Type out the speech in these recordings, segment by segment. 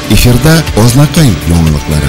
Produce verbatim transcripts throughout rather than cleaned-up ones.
Эфирда Ознакай яңалыклары.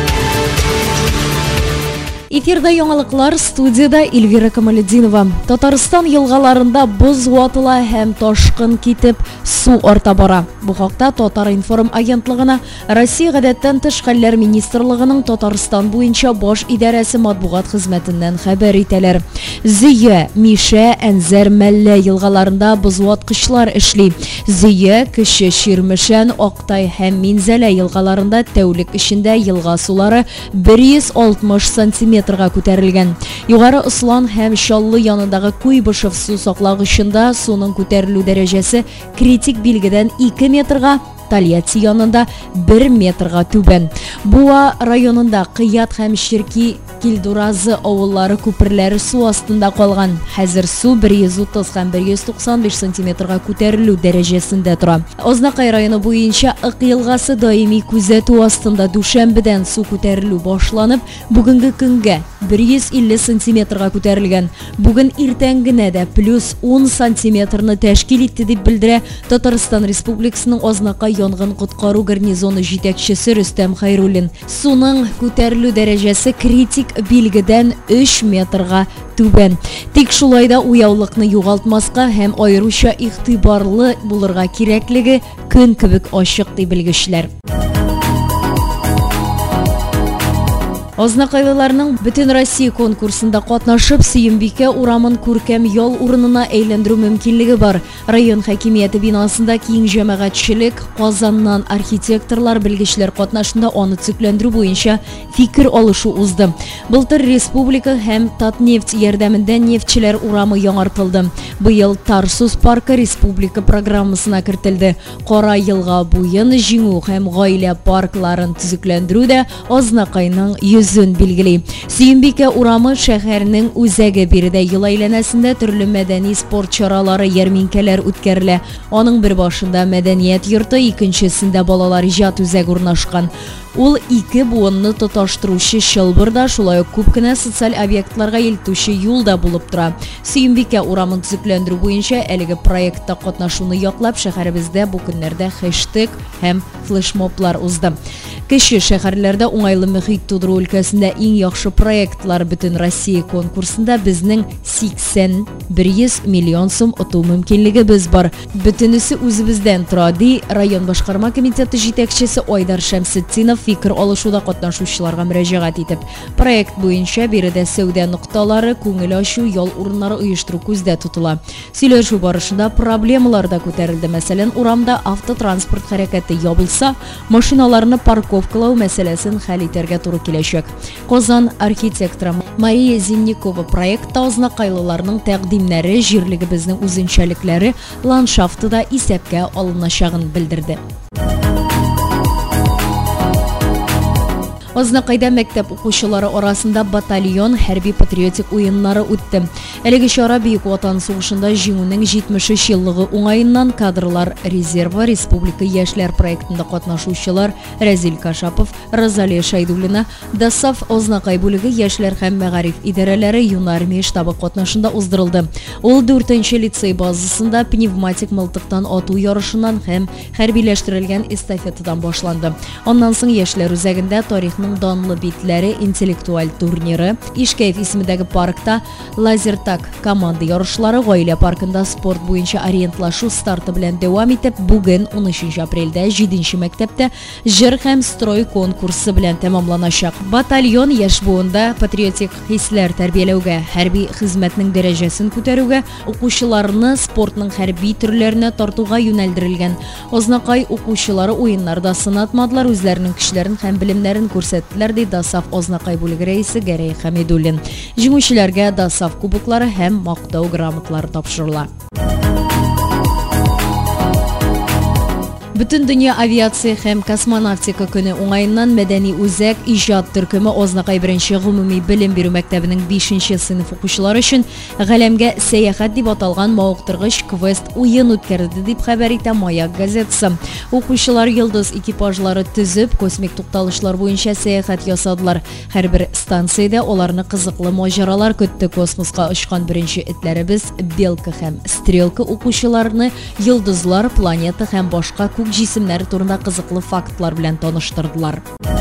Эфирда яңалыклар, студияда Эльвира Камалетдинова. Татарстан елгаларында боз ватыла һәм ташкын китеп, су арта бара. Бу хакта Татар информ агентлыгына Россия гадәттән тыш хәлләр министрлыгының Татарстан буенча баш идарәсе матбугат хезмәтеннән хәбәр итәләр. Зөя, Миша, Әнзәр, Мәллә елгаларында боз ваткычлар эшли. Зөя, Кече Ширмешән, Актай һәм Минзәлә елгаларында тәүлек эчендә елга сулары бер йөз алтмыш сантиметрга күтәрелгән. Югары Ыслан һәм Чаллы янындагы Куйбышев су саклагычында суның күтәрелү дәрәҗәсе критик билгедән ике метрга, Тольятти янында бер метрга түбән. Буа районында Кыят һәм Ширки Килдуразы авыллары күперләре су астында калган. Хәзер су бер йөз утыз һәм бер йөз туксан биш сантиметрга күтәрелү дәрәҗәсендә тора. Ознакай районы буенча Ык елгасы даими күзәтү астында дүшәмбедән су күтәрелү башланып, бүгенге көнгә бер йөз илле сантиметрга күтәрелгән. Бүген иртән генә дә плюс ун сантиметрны тәшкил итте дип белдерә Татарстан Республикасының Ознакай янгын коткару гарнизоны җитәкчесе Рөстәм Хәйруллин. Суның күтәрелү дәрәҗәсе критик билгедән өч метрга түбән. Тик шулай да уяулыкны югалтмаска һәм аеруча игътибарлы булырга кирәклеге көн кебек ачык ди белгечләр. Ознакайлыларның Бөтен Россия конкурсында катнашып, Сөембикә урамын күркәм ял урынына әйләндерү мөмкинлеге бар. Район хакимияте бинасында киң җәмәгатьчелек, Казаннан архитекторлар, белгечләр катнашында аны төзекләндерү буенча фикер алышу узды. Былтыр республика һәм Татнефть ярдәмендә нефтчеләр урамы яңартылды. Быел Тарсус паркы республика программасына кертелде. Кара елга буен җиңү һәм гаилә паркларын төзекләндерү дә Ознакайның Зөн билгели. Сөембикә урамы шәһәрнең үзәге биредә ел әйләнәсендә төрле мәдәни спорт чаралары, ярминкәләр үткәрелә. Аның бер башында мәдәният йорты, икенчесендә балалар иҗат үзәге урнашкан. Ул ике буынны тоташтыручы Чылбырда, шулай ук күп кенә социаль объектларга илтүче юлда булып тора. Сөембикә урамын төзекләндерү буенча әлеге проектта катнашуны яклап, шәһәребездә бу көннәрдә хэштег һәм флешмоблар узды. Кече шәһәрләрдә уңайлы мөхит тудыру өлкәсендә иң яхшы проектлар Бөтен Россия конкурсында безнең сиксән бер йөз миллион сум оту мөмкинлегебез бар. Бөтенесе үзебездән тора, ди район башкарма комитеты җитәкчесе Айдар Шәмсетдинов фикер алышуда катнашучыларга мөрәҗәгать итеп. Проект буенча биредә сәүдә нокталары, күңел ачу, ял урыннары оештыру күздә тотыла. Сөйләшү барышында проблемалар да күтәрелде. Мәсәлән, урамда автотранспорт хәрәкәте ябылса, машиналарны парковкалау мәсьәләсен хәл итәргә туры киләчәк. Казан архитекторы Мария Зинникова проектта Ознакайлыларның тәкъдимнәре, җирлегебезнең үзенчәлекләре, ландшафты да исәпкә алыначагын белдерде. Ознакайда мәктәп укучылары арасында батальон хәрби патриотик уеннары үтте. Әлеге чара Бөек Ватан сугышында җиңүнең җитмеш өч еллыгы уңаеннан кадрлар резервы республика яшьләр проектында катнашучылар Разил Кашапов, Розалия Шайдуллина, Дасаф Ознакай бүлеге яшьләр һәм мәгариф идарәләре юнармия штабы катнашында уздырылды. Ул дүртенче лицей базасында пневматик мылтыктан ату ярышыннан һәм хәрбиләштерелгән эстафетадан башланды. Аннан соң яшьләр үзәгендә тарихның данлы битләре интеллектуаль турниры, Ишкәев исемендәге паркта лазертаг команда ярышлары, гаилә паркында спорт буенча ориентлашу старты белән дәвам итеп, бүген унөченче апрельдә җиденче мәктәптә җыр һәм строй конкурсы белән тәмамланачак. Батальон яшь буында патриотик хисләр тәрбияләүгә, хәрби хезмәтнең дәрәҗәсен күтәрүгә, укучыларны спортның хәрби төрләренә тартуга юнәлдерелгән. Ознакай укучылары уеннарда сынатмадылар, үзләренең көчләрен һәм белемнәрен күрсәтте. Ди Дасаф Ознакай бүлеге рәисе Гәрәй Хәмидуллин. Җиңүчеләргә Дасаф кубоклары һәм мактау грамоталары тапшырыла. Бөтен дөнья авиация һәм космонавтика көне уңаеннан мәдәни үзәк иҗат төркеме Ознакай беренче гомуми белем бирү мәктәбенең бишенче сыйныф укучылары өчен галәмгә сәяхәт дип аталган мавыктыргыч квест уен үткәрде дип хәбәр итә Маяк газетасы. Укучылар йолдыз экипажлары төзеп, космик тукталышлар буенча сәяхәт ясадылар. Һәрбер станциядә аларны кызыклы маҗаралар көтте. Космоска очкан беренче этләребез Белка һәм Стрелка укучыларны йолдызлар, планета һәм башка күк спорт җисемнәре турында кызыклы фактлар белән таныштырдылар.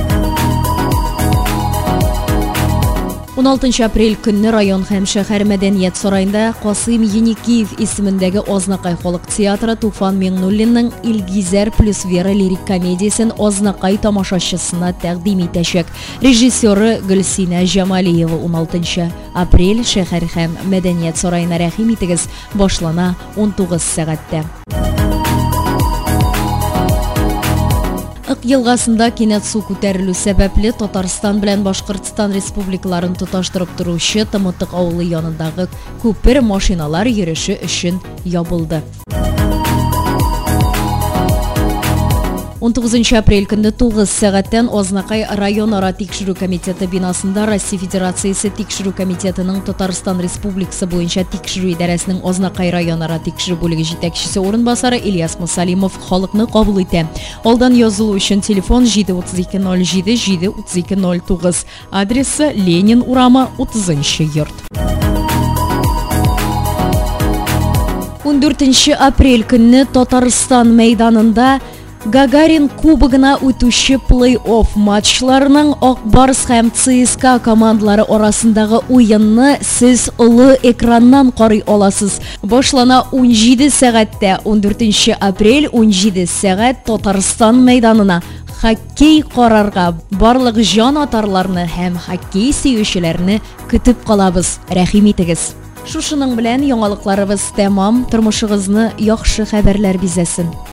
он алтынчы апрель көнне район һәм шәһәр мәдәният сараенда Касыйм Еникеев исемендәге Азнакай халык театры Туфан Миңнуллинның Илгизәр плюс Вера лирик комедиясен Азнакай тамашачысына тәкъдим итәчәк. Режиссеры Гөлсинә Җамалиева. он алтынчы апрель шәһәр һәм мәдәният сараена рәхим итегез, башлана он тугыз сәгатьтә. Ык елгасында кинәт су күтәрелү сәбәпле Татарстан белән Башкортстан республикаларын тоташтырып торучы Тымытык авылы янындагы күпер машиналар йөреше өчен ябылды. он тугызынчы апрель көнне тугыз сәгатьтән Азнакай район ара тикшерү комитеты бинасында Россия Федерациясе тикшерү комитетының Татарстан Республикасы буенча тикшерү идарәсенең Азнакай район ара тикшерү бүлеге җитәкчесе орынбасары Ильяс Мусалимов халыкны кабул итә. Алдан язылу өчен телефон җиде утыз ике ноль җиде җиде утыз ике ноль тугыз, адресы Ленин урамы утызынчы йорт. он дүртенче апрель көнне Татарстан мәйданында Гагарин кубогына үтүче плей-офф матчларының Акбарс һәм ЦСКА командалары арасындагы уенны сез улы экраннан карый аласыз. Башлана он җиде сәгатьтә он дүртенче апрель он җиде сәгать Татарстан мәйданына хоккей карарга барлык җан атарларны һәм хоккей сөючеләрне көтеп калабыз. Рәхим итегез. Шушының белән яңалыкларыбыз тәмам, тормышыгызны яхшы хәбәрләр бизәсен.